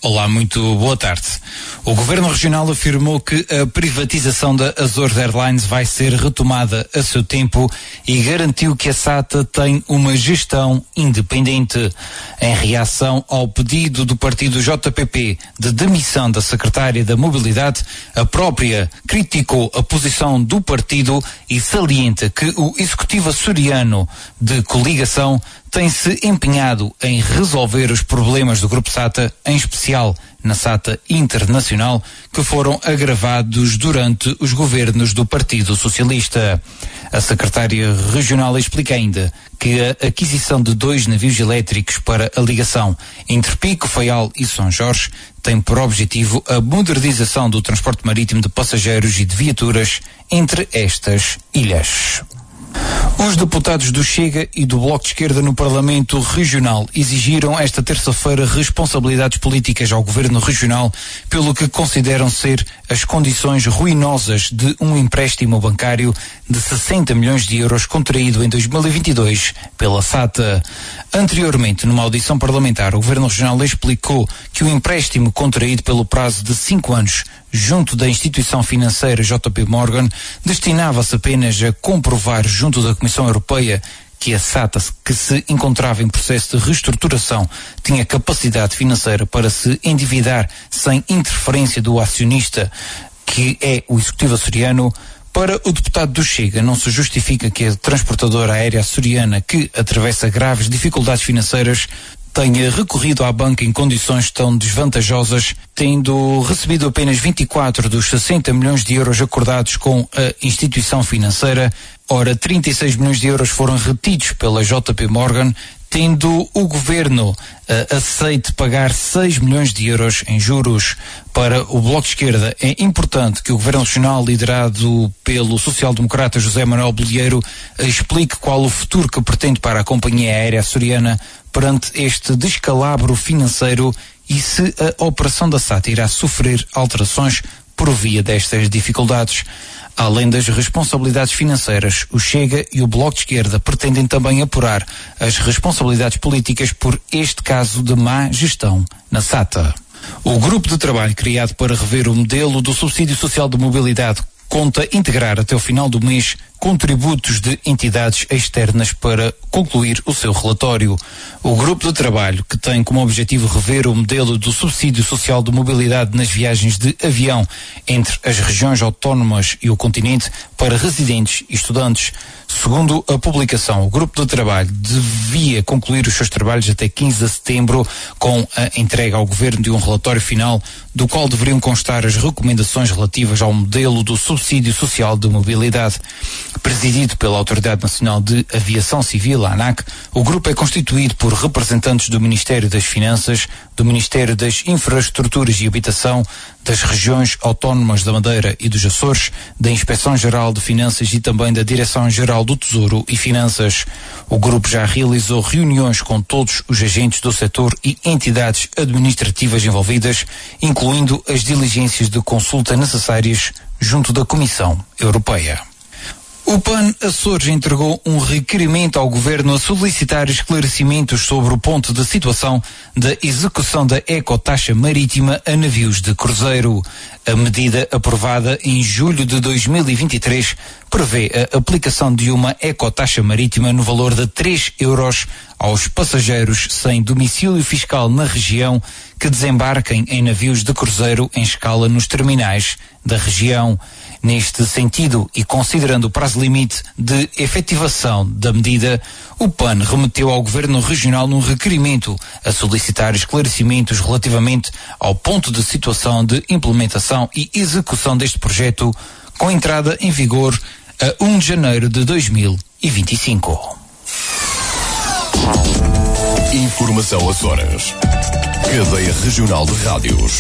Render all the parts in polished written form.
Olá, muito boa tarde. O Governo Regional afirmou que a privatização da Azores Airlines vai ser retomada a seu tempo e garantiu que a SATA tem uma gestão independente. Em reação ao pedido do partido JPP de demissão da secretária da Mobilidade, a própria criticou a posição do partido e salienta que o executivo açoriano de coligação tem-se empenhado em resolver os problemas do Grupo SATA, em especial na SATA Internacional, que foram agravados durante os governos do Partido Socialista. A secretária regional explica ainda que a aquisição de 2 navios elétricos para a ligação entre Pico, Faial e São Jorge tem por objetivo a modernização do transporte marítimo de passageiros e de viaturas entre estas ilhas. Os deputados do Chega e do Bloco de Esquerda no Parlamento Regional exigiram esta terça-feira responsabilidades políticas ao Governo Regional pelo que consideram ser as condições ruinosas de um empréstimo bancário de 60 milhões de euros contraído em 2022 pela SATA. Anteriormente, numa audição parlamentar, o Governo Regional explicou que o empréstimo contraído pelo prazo de 5 anos junto da instituição financeira JP Morgan destinava-se apenas a comprovar junto da Comissão Europeia que a SATA, que se encontrava em processo de reestruturação, tinha capacidade financeira para se endividar sem interferência do acionista, que é o executivo açoriano. Para o deputado do Chega, não se justifica que a transportadora aérea açoriana, que atravessa graves dificuldades financeiras, tenha recorrido à banca em condições tão desvantajosas, tendo recebido apenas 24 dos 60 milhões de euros acordados com a instituição financeira. Ora, 36 milhões de euros foram retidos pela JP Morgan, tendo o governo aceite pagar 6 milhões de euros em juros. Para o Bloco de Esquerda é importante que o Governo Regional, liderado pelo social-democrata José Manuel Bolieiro, explique qual o futuro que pretende para a companhia aérea açoriana perante este descalabro financeiro e se a operação da SATA irá sofrer alterações por via destas dificuldades. Além das responsabilidades financeiras, o Chega e o Bloco de Esquerda pretendem também apurar as responsabilidades políticas por este caso de má gestão na SATA. O grupo de trabalho criado para rever o modelo do subsídio social de mobilidade conta integrar até o final do mês contributos de entidades externas para concluir o seu relatório. O grupo de trabalho, que tem como objetivo rever o modelo do subsídio social de mobilidade nas viagens de avião entre as regiões autónomas e o continente para residentes e estudantes. Segundo a publicação, o grupo de trabalho devia concluir os seus trabalhos até 15 de setembro com a entrega ao Governo de um relatório final do qual deveriam constar as recomendações relativas ao modelo do subsídio social de mobilidade. Presidido pela Autoridade Nacional de Aviação Civil, a ANAC, o grupo é constituído por representantes do Ministério das Finanças, do Ministério das Infraestruturas e Habitação, das regiões autónomas da Madeira e dos Açores, da Inspeção-Geral de Finanças e também da Direção-Geral do Tesouro e Finanças. O grupo já realizou reuniões com todos os agentes do setor e entidades administrativas envolvidas, incluindo as diligências de consulta necessárias junto da Comissão Europeia. O PAN Açores entregou um requerimento ao Governo a solicitar esclarecimentos sobre o ponto de situação da execução da ecotaxa marítima a navios de cruzeiro. A medida aprovada em julho de 2023 prevê a aplicação de uma ecotaxa marítima no valor de 3 euros aos passageiros sem domicílio fiscal na região que desembarquem em navios de cruzeiro em escala nos terminais da região. Neste sentido, e considerando o prazo limite de efetivação da medida, o PAN remeteu ao Governo Regional um requerimento a solicitar esclarecimentos relativamente ao ponto de situação de implementação e execução deste projeto, com entrada em vigor a 1 de janeiro de 2025. Informação Açores. Cadeia Regional de Rádios.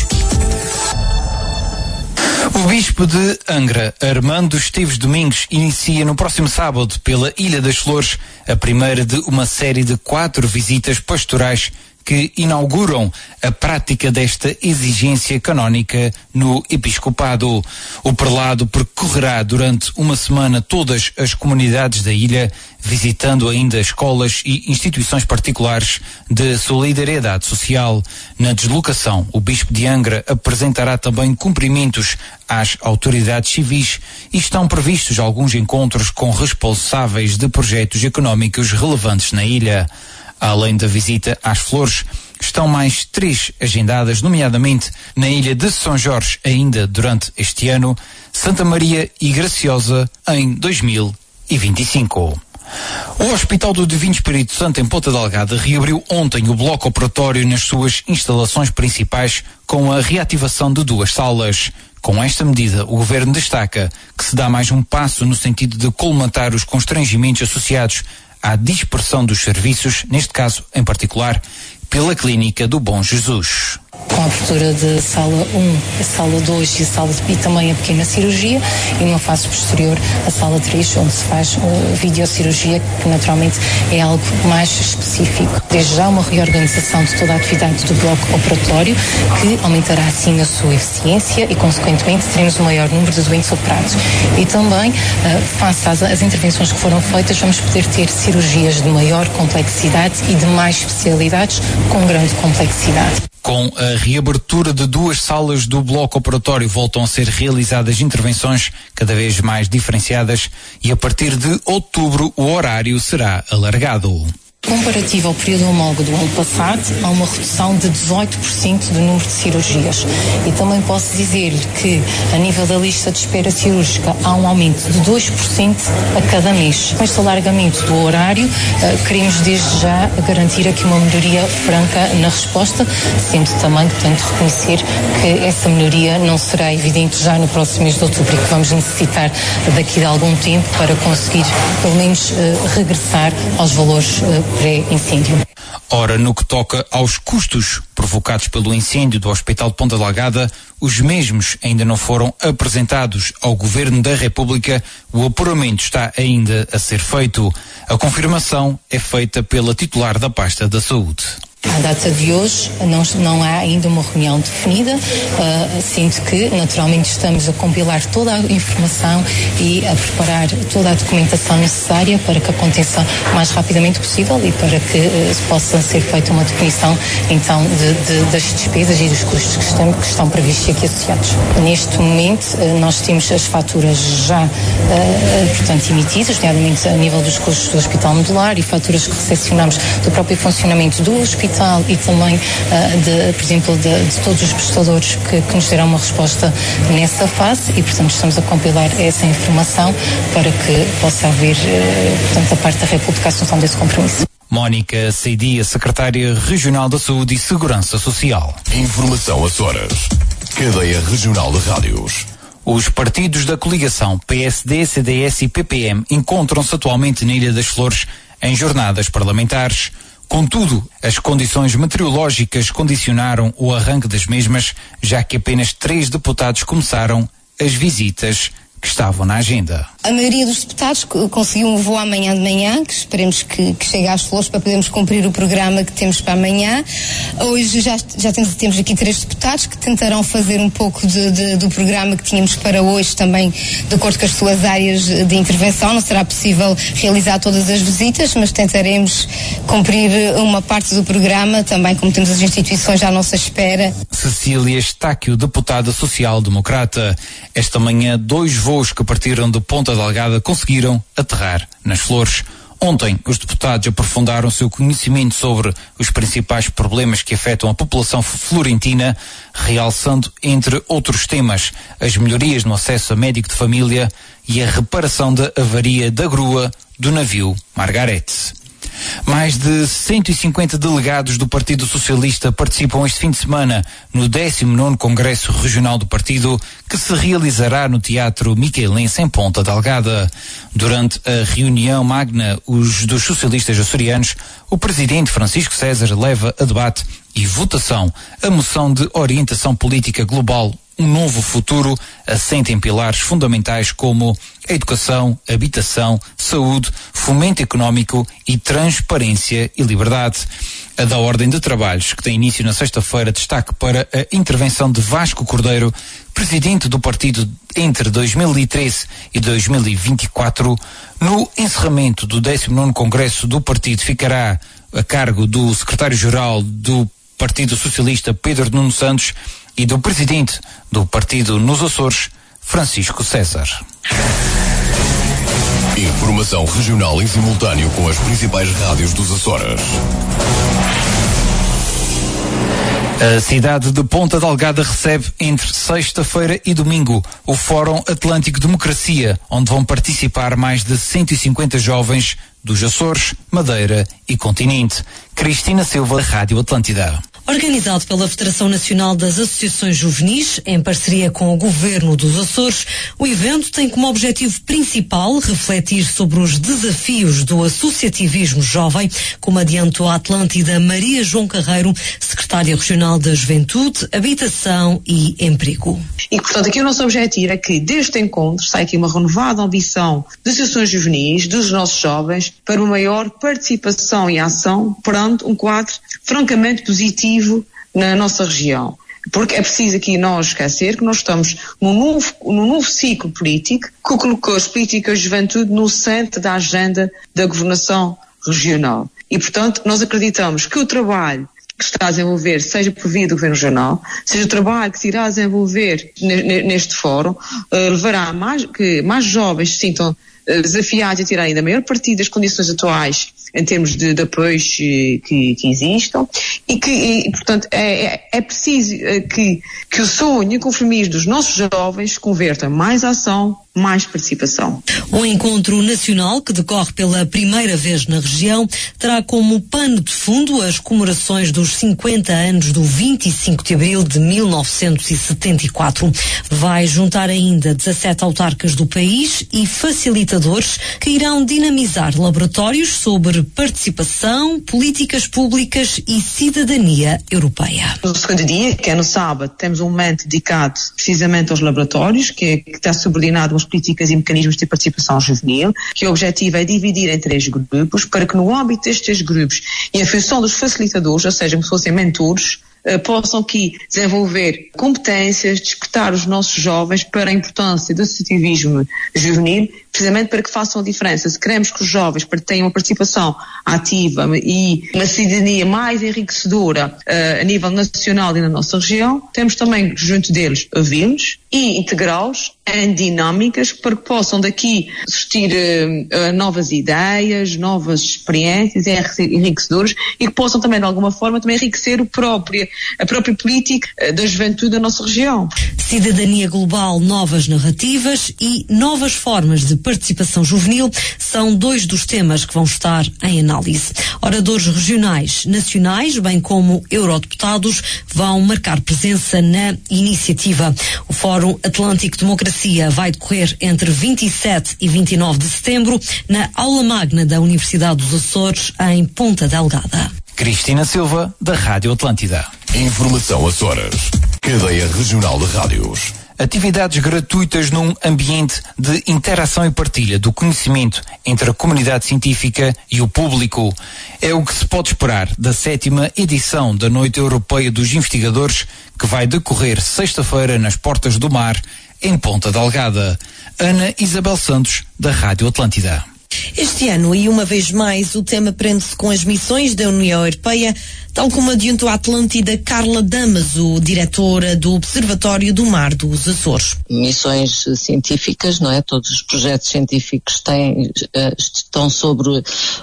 O Bispo de Angra, Armando Esteves Domingos, inicia no próximo sábado pela Ilha das Flores a primeira de uma série de 4 visitas pastorais que inauguram a prática desta exigência canónica no episcopado. O prelado percorrerá durante uma semana todas as comunidades da ilha, visitando ainda escolas e instituições particulares de solidariedade social. Na deslocação, o bispo de Angra apresentará também cumprimentos às autoridades civis e estão previstos alguns encontros com responsáveis de projetos económicos relevantes na ilha. Além da visita às Flores, estão mais 3 agendadas, nomeadamente na ilha de São Jorge, ainda durante este ano, Santa Maria e Graciosa em 2025. O Hospital do Divino Espírito Santo em Ponta Delgada reabriu ontem o bloco operatório nas suas instalações principais com a reativação de 2 salas. Com esta medida, o Governo destaca que se dá mais um passo no sentido de colmatar os constrangimentos associados à dispersão dos serviços, neste caso em particular, pela Clínica do Bom Jesus. Com a abertura de sala 1, a sala 2 e também a pequena cirurgia, e numa fase posterior a sala 3, onde se faz videocirurgia, que naturalmente é algo mais específico. Desde já uma reorganização de toda a atividade do bloco operatório, que aumentará assim a sua eficiência e consequentemente teremos um maior número de doentes operados. E também, face às intervenções que foram feitas, vamos poder ter cirurgias de maior complexidade e de mais especialidades com grande complexidade. Com a reabertura de 2 salas do bloco operatório, voltam a ser realizadas intervenções cada vez mais diferenciadas e a partir de outubro o horário será alargado. Comparativo ao período homólogo do ano passado, há uma redução de 18% do número de cirurgias. E também posso dizer-lhe que, a nível da lista de espera cirúrgica, há um aumento de 2% a cada mês. Com este alargamento do horário, queremos desde já garantir aqui uma melhoria franca na resposta, sendo também, portanto, reconhecer que essa melhoria não será evidente já no próximo mês de outubro e que vamos necessitar daqui de algum tempo para conseguir, pelo menos, regressar aos valores pré-incêndio. Ora, no que toca aos custos provocados pelo incêndio do Hospital de Ponta Delgada, os mesmos ainda não foram apresentados ao Governo da República. O apuramento está ainda a ser feito. A confirmação é feita pela titular da pasta da Saúde. À data de hoje não há ainda uma reunião definida, sendo que naturalmente estamos a compilar toda a informação e a preparar toda a documentação necessária para que aconteça o mais rapidamente possível e para que possa ser feita uma definição então das despesas e dos custos que estão previstos aqui associados. Neste momento nós temos as faturas já portanto emitidas, nomeadamente a nível dos custos do Hospital Modular e faturas que recepcionamos do próprio funcionamento do hospital e também, por exemplo, de todos os prestadores que nos deram uma resposta nessa fase e, portanto, estamos a compilar essa informação para que possa haver, portanto, da parte da República a assunção desse compromisso. Mónica Seidia, secretária regional da Saúde e Segurança Social. Informação Açores. Cadeia Regional de Rádios. Os partidos da coligação PSD, CDS e PPM encontram-se atualmente na Ilha das Flores em jornadas parlamentares. Contudo, as condições meteorológicas condicionaram o arranque das mesmas, já que apenas 3 deputados começaram as visitas que estavam na agenda. A maioria dos deputados conseguiu um voo amanhã de manhã, que esperemos que chegue às Flores para podermos cumprir o programa que temos para amanhã. Hoje já temos aqui 3 deputados que tentarão fazer um pouco do programa que tínhamos para hoje, também de acordo com as suas áreas de intervenção. Não será possível realizar todas as visitas, mas tentaremos cumprir uma parte do programa, também como temos as instituições à nossa espera. Cecília Estáquio, deputada social-democrata. Esta manhã, 2 voos que partiram de Ponta Delgada conseguiram aterrar nas Flores. Ontem, os deputados aprofundaram seu conhecimento sobre os principais problemas que afetam a população florentina, realçando, entre outros temas, as melhorias no acesso a médico de família e a reparação da avaria da grua do navio Margarete. Mais de 150 delegados do Partido Socialista participam este fim de semana no 19º Congresso Regional do Partido, que se realizará no Teatro Miquelense em Ponta Delgada. Durante a reunião magna dos socialistas açorianos, o presidente Francisco César leva a debate e votação a moção de orientação política global um novo futuro assente em pilares fundamentais como a educação, habitação, saúde, fomento económico e transparência e liberdade. A da Ordem de Trabalhos, que tem início na sexta-feira, destaque para a intervenção de Vasco Cordeiro, presidente do partido entre 2013 e 2024. No encerramento do 19º Congresso do partido ficará a cargo do secretário-geral do Partido Socialista, Pedro Nuno Santos, e do presidente do partido nos Açores, Francisco César. Informação regional em simultâneo com as principais rádios dos Açores. A cidade de Ponta Delgada recebe entre sexta-feira e domingo o Fórum Atlântico Democracia, onde vão participar mais de 150 jovens dos Açores, Madeira e Continente. Cristina Silva, Rádio Atlântida. Organizado pela Federação Nacional das Associações Juvenis, em parceria com o Governo dos Açores, o evento tem como objetivo principal refletir sobre os desafios do associativismo jovem, como adiantou a Atlântida Maria João Carreiro, secretária regional da Juventude, Habitação e Emprego. E, portanto, aqui o nosso objetivo é que deste encontro saia aqui uma renovada ambição das associações juvenis, dos nossos jovens, para uma maior participação e ação perante um quadro francamente positivo na nossa região. Porque é preciso aqui nós esquecer que nós estamos num novo ciclo político que colocou as políticas de juventude no centro da agenda da governação regional. E, portanto, nós acreditamos que o trabalho que está a desenvolver, seja por via do Governo Regional, seja o trabalho que se irá desenvolver neste fórum, levará que mais jovens se sintam desafiados a tirar ainda maior partido das condições atuais em termos de apoios que existam e portanto, é preciso que o sonho e o conformismo dos nossos jovens se convertam em mais ação, mais participação. O encontro nacional, que decorre pela primeira vez na região, terá como pano de fundo as comemorações dos 50 anos do 25 de abril de 1974. Vai juntar ainda 17 autarcas do país e facilitadores que irão dinamizar laboratórios sobre participação, políticas públicas e cidadania europeia. No segundo dia, que é no sábado, temos um momento dedicado precisamente aos laboratórios, que está subordinado às políticas e mecanismos de participação juvenil, que o objetivo é dividir em 3 grupos, para que no âmbito destes 3 grupos e em função dos facilitadores, ou seja, como se fossem mentores, possam aqui desenvolver competências, despertar os nossos jovens para a importância do associativismo juvenil, precisamente para que façam a diferença. Se queremos que os jovens tenham uma participação ativa e uma cidadania mais enriquecedora a nível nacional e na nossa região, temos também, junto deles, ouvi-los e integrá-los em dinâmicas para que possam daqui surtir novas ideias, novas experiências enriquecedoras e que possam também, de alguma forma, também enriquecer a própria política da juventude da nossa região. Cidadania global, novas narrativas e novas formas de participação juvenil são 2 dos temas que vão estar em análise. Oradores regionais, nacionais, bem como eurodeputados, vão marcar presença na iniciativa. O Fórum Atlântico Democracia vai decorrer entre 27 e 29 de setembro na Aula Magna da Universidade dos Açores, em Ponta Delgada. Cristina Silva, da Rádio Atlântida. Informação Açores. Cadeia Regional de Rádios. Atividades gratuitas num ambiente de interação e partilha do conhecimento entre a comunidade científica e o público. É o que se pode esperar da 7ª edição da Noite Europeia dos Investigadores, que vai decorrer sexta-feira nas Portas do Mar, em Ponta Delgada. Ana Isabel Santos, da Rádio Atlântida. Este ano, e uma vez mais, o tema prende-se com as missões da União Europeia, tal como adiantou a Atlântida Carla Damaso, diretora do Observatório do Mar dos Açores. Missões científicas, não é? Todos os projetos científicos estão sobre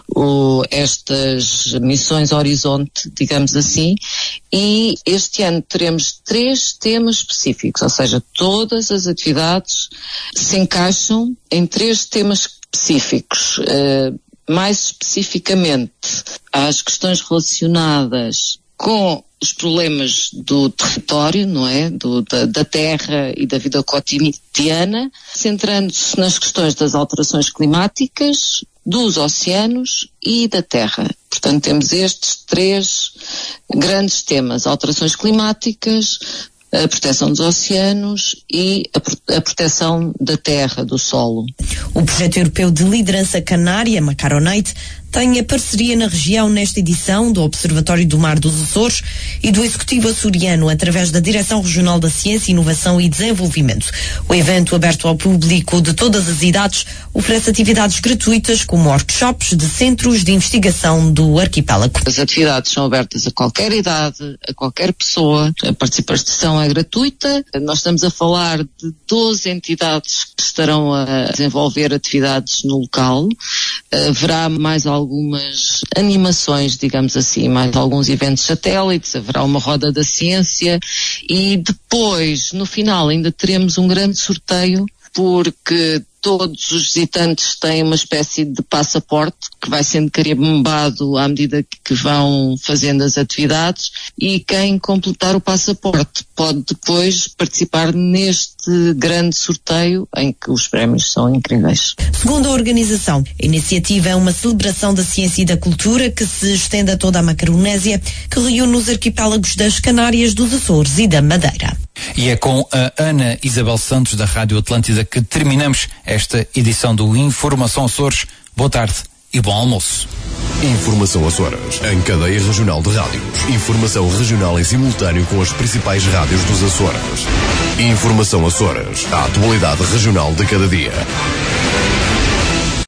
estas missões horizonte, digamos assim, e este ano teremos 3 temas específicos, ou seja, todas as atividades se encaixam em 3 temas específicos. Mais especificamente, às questões relacionadas com os problemas do território, não é? Da terra e da vida cotidiana, centrando-se nas questões das alterações climáticas, dos oceanos e da terra. Portanto, temos estes 3 grandes temas: alterações climáticas, a proteção dos oceanos e a proteção da terra, do solo. O projeto europeu de liderança canária, Macaronite, tem a parceria na região nesta edição do Observatório do Mar dos Açores e do Executivo açoriano através da Direção Regional da Ciência, Inovação e Desenvolvimento. O evento, aberto ao público de todas as idades, oferece atividades gratuitas como workshops de centros de investigação do arquipélago. As atividades são abertas a qualquer idade, a qualquer pessoa. A participação é gratuita. Nós estamos a falar de 12 entidades que estarão a desenvolver atividades no local. Haverá mais algumas animações, digamos assim, mais alguns eventos satélites, haverá uma roda da ciência e depois, no final, ainda teremos um grande sorteio, porque todos os visitantes têm uma espécie de passaporte que vai sendo carimbado à medida que vão fazendo as atividades, e quem completar o passaporte pode depois participar neste grande sorteio em que os prémios são incríveis. Segundo a organização, a iniciativa é uma celebração da ciência e da cultura que se estende a toda a Macaronésia, que reúne os arquipélagos das Canárias, dos Açores e da Madeira. E é com a Ana Isabel Santos da Rádio Atlântida que terminamos esta edição do Informação Açores. Boa tarde e bom almoço. Informação Açores, em cadeia regional de rádios. Informação regional em simultâneo com as principais rádios dos Açores. Informação Açores, a atualidade regional de cada dia.